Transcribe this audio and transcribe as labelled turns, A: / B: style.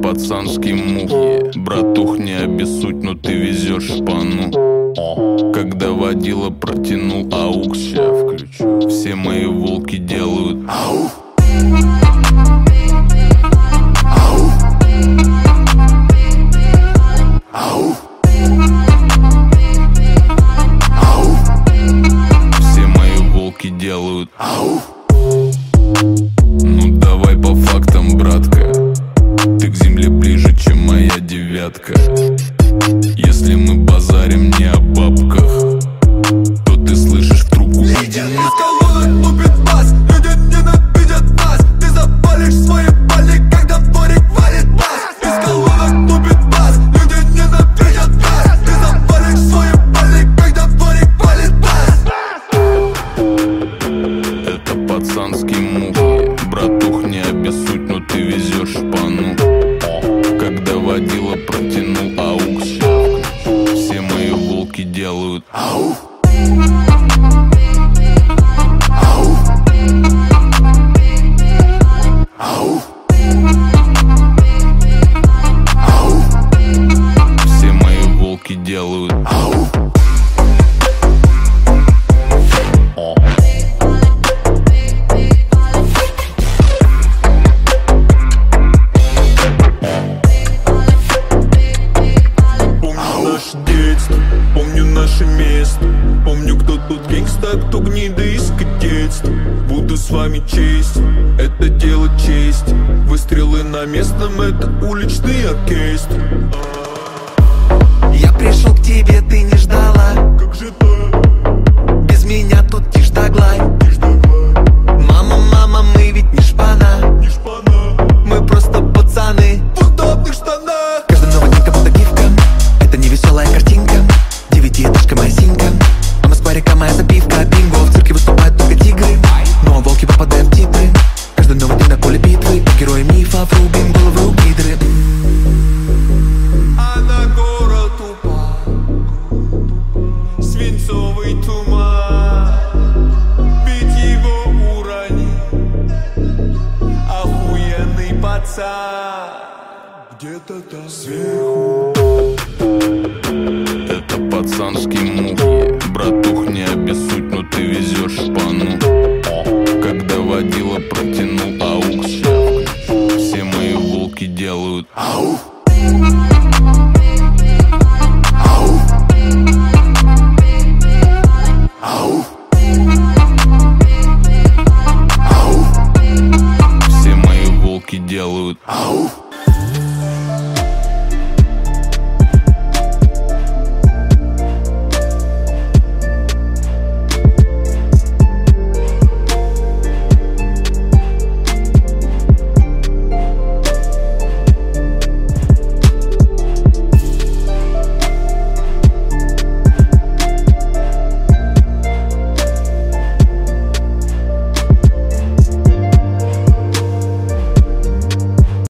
A: пацанский мух. Братух, не обессудь, но ты везешь шпану. Когда водила протянул аукс, ща включу. Все мои волки делают ау. Все мои волки делают ау. Ну давай по фактам, братка. Ты к земле ближе, чем моя девятка. Если мы базарим не о бабках, то ты слышишь в трубку: иди на...
B: Тупит бас, люди ненавидят нас. Ты запалишь свои пали, когда дворик валит бас. Из колонок тупит бас, люди ненавидят нас. Ты запалишь свои пали, когда дворик валит бас.
A: Это пацанский мух. Братух, не обессудь, но ты везешь шпану. Когда водила протянул аукс, все мои волки делают ау. Ау. Ау. Ау. Все мои волки делают ау.
B: Помню наше место, помню, кто тут гангста, кто гнида из кадетства. Буду с вами честь, это дело чести. Выстрелы на местном, это уличный оркестр.
C: Я пришел к тебе, ты не ждала.
B: Как же так?
C: Без меня тут тишь да гладь. Мама, мама, мы ведь не шпана.
B: Не шпана.
C: Мы просто пацаны
B: В удобных штанах.
C: Каждый новый день как будто гифка. Это не веселая картинка. Девятиэтажка моя синька, а Москва река моя запивка. Бинго, в цирке выступают только тигры, но волки попадают в титры. Каждый новый день на поле битвы, герои мифов, рубим головы у гидры.
B: А на город упал свинцовый туман. Бить его урони, охуенный пацан. Где-то там сверху.
A: Это пацанский мух.